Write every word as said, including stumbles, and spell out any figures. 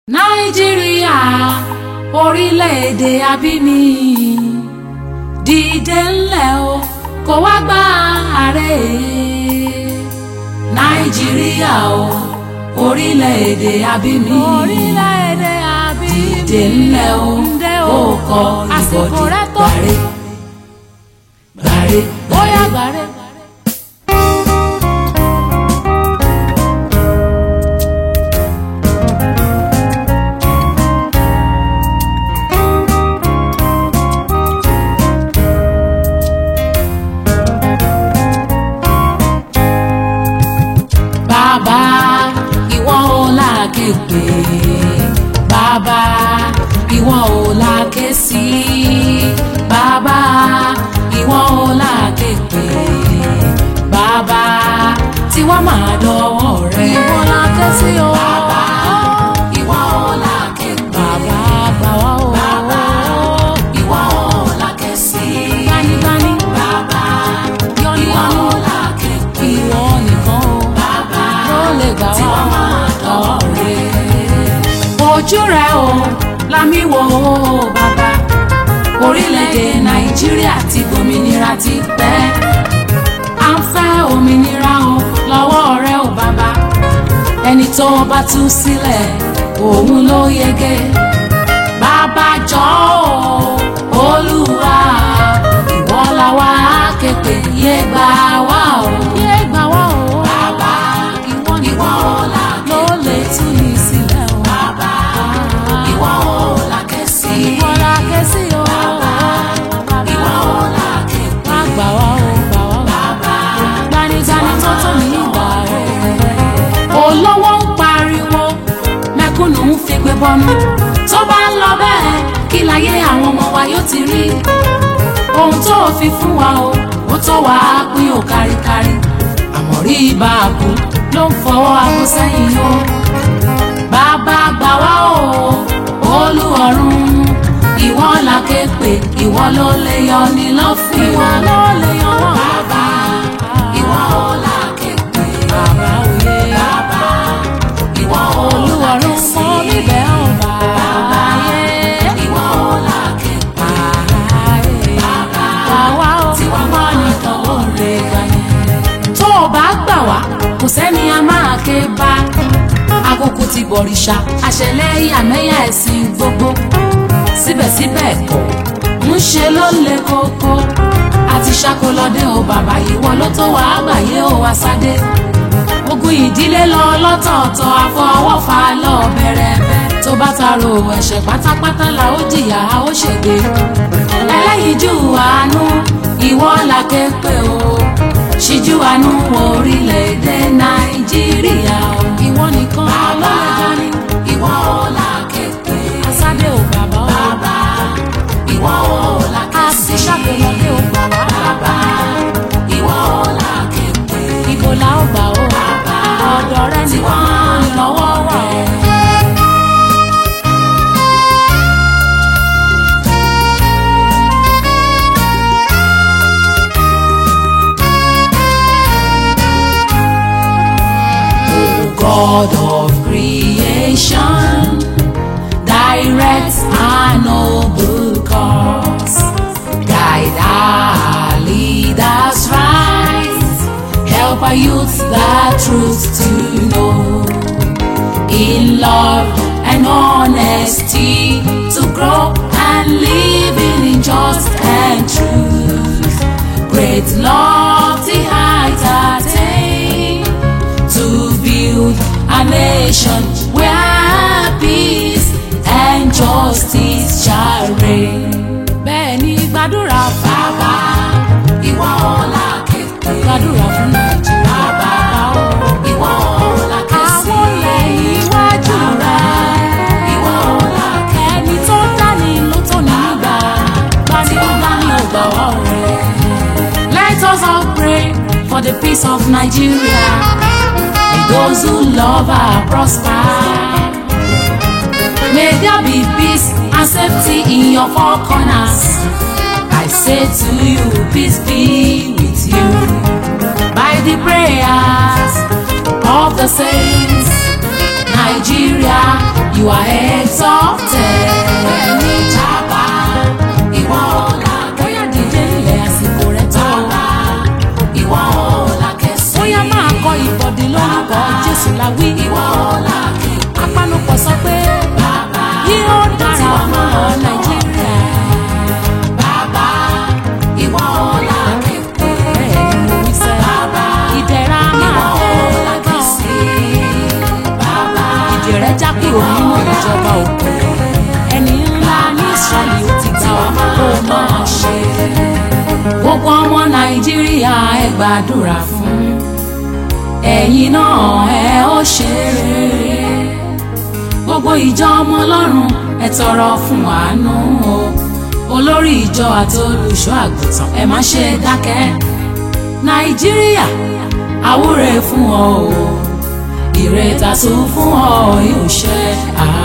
Nàìjíríà orílẹ̀-èdè abíní dìde ńlẹ̀ o kó wá gba ààrẹ. Nàìjíríà o orílẹ̀-èdè abíní orílẹ̀-èdè abíní dìde ńlẹ̀ o kó kọ ìbọ̀dì gbàre gbàre bóyá gbàre. Bàbá ìwọ ò láké pè, bàbá ìwọ ò láké sí, bàbá ìwọ ò láké pè, bàbá tiwa máa dọwọ́ rẹ. Ìwọ láké sí o. Bàbá ìwọ ò láké pè, Bàbá gbà wá o. bàbá ìwọ ò láké sí, Gbanigbani. bàbá ìwọ ò láké pè, Ìwọ nìkan o. bàbá ló lè gbà wá. tiwa máa dọwọ́ rẹ. Ojú rẹ o lámì wò ó bàbá, orílẹ̀-èdè Nàìjíríà ti gbòmìnira ti pẹ́. À ń fẹ́ òmìnira o lọ́wọ́ rẹ o bàbá, ẹni tó bá tú sílẹ̀ òun ló yege. Bàbá jọ̀ọ́ o Olúwa, ìwọ la wá ké pè, yé gbà wá o. Yé gbà wá o. Bàbá Ìwọ ìwọ nìkan ò láké ló lè tú ní sílẹ̀ o. bàbá ìwọ ò láké sí, Ìwọ láké sí o. bàbá ìwọ ò láké pè, Má gbà wá o, gbà wá o. bàbá Gbanigbani tó tó ní ìgbà rẹ̀. olówó ń pariwo mẹ̀kúnnù ń fi gbé bọ́nú. Tó bá ń lọ bẹ́ẹ̀ kí láyé àwọn ọmọ wa yóò ti rí. Ohun tó fi fún wa o ó tó wà á pín o káríkárí. Àmọ̀rí ibà àbò ló ń fọwọ́ aago sẹ́yìn o. Bàbá gbà wá o Olúọ̀run, ìwọ la ké pè, ìwọ ló lè yọ ní lọ́fìn. Ìwọ ló lè yan wá. Bàbá ìwọ ò láké pè, Bàbá òye. bàbá ìwọ ò Olúọ̀run láké sí, mọ́ níbẹ̀ ò bàbá yé. ìwọ ò láké pè, bàbá Gbà wá o. tiwa máa nìkan ó lè gbà yẹn. Tó o bá gbà wá kò sẹ́ni a máa ké bá. Àkókò ti bọ̀rìṣà àṣẹlẹ̀ ìyàmẹ́yà ẹ̀sìn gbogbo. Síbẹ̀síbẹ̀ kọ́ ń ṣe ló le koko. Àti ṣàkólọ́dé o bàbá ìwọ ló tó wà àgbáyé o àṣàdé. Ogun ìdílé lọ lọ́tọ̀ọ̀tọ̀ àfọwọ́fà lọ bẹ̀rẹ̀bẹ̀. Tó bá taro ẹ̀ṣẹ̀ pátápátá la ó jìyà a ó ṣègbè. Ẹlẹ́yinjú àánú ìwọ la ké pè o. Ṣíjú àánú orílẹ̀-èdè Nàìjíríà o. Ìwọ nìkan ló Bàbá lè gbani. ìwọ ò láké pè, Àṣàdé ò bàbá o. bàbá ìwọ ò láké sí, Àti ṣàkólọ́dé ò gbà wá. bàbá ìwọ ò láké pè, Ibo la ó gbà o. Ọ̀dọ̀ rẹ tí nìkan wọ́n ń lọ́wọ́ rẹ̀. God of creation, direct our noble cause, guide our leaders right, help our youth the truth to know, in love and honesty to grow and live in just and truth, great lofty heights attain, to build a nation where peace and justice shall reign. Bẹ́ẹ̀ ni gbàdúrà fún. Bàbá ìwọ ò láké pè, Gbàdúrà fún Nàìjíríà. bàbá ìwọ ò láké sí, Àwọn lẹ́yìn iwájú rẹ̀. ìwọ ò láké Ẹni tó dání ló tó nígbà. Gbanigbani ò gbà wá o. Let us all pray for the peace of Nigeria. May those who love her prosper. May there be peace and safety in your four corners. I say to you, peace be with you. By the prayers of the saints, Nigeria, you are exalted. Ẹni Bàbá, ìwọ ọ̀la bóyá dìde ilẹ̀ àsìkò rẹ̀ tó. Bàbá, ìwọ ọ̀la kẹsì. bóyá máa kọ ìbọ̀dì lórúkọ Jésù la wí. Ìwọ ọ̀la kẹsì. apanupọ̀ sọ pé Bàbá, yóò dára fún ọ Nàìjíríà. Bàbá, ìwọ ọ̀la kẹsì. bẹ́ẹ̀ ni mo wí sẹ́. Bàbá, ìdẹ̀ra ìwọ máa ọ̀la tẹ́ bọ̀. kẹsì. Bàbá, ìdè rẹ̀ já kúrò nínú ìjọba òkun. ẹni ńlá ní Ísírẹ́lì ó ti gbà ọ́ kó máa ṣe. gbogbo ọmọ Nàìjíríà ẹ gbàdúrà fún ẹ̀yin náà ẹ ó ṣe rere. gbogbo ìjọ ọmọ Ọlọ́run ẹ tọrọ fún àánú o. olórí ìjọ àti olùṣọ́ àgùntàn ẹ má ṣe dákẹ́. Nàìjíríà àwúre fún ọ o. ìrètà tó fún ọ yóò ṣẹ.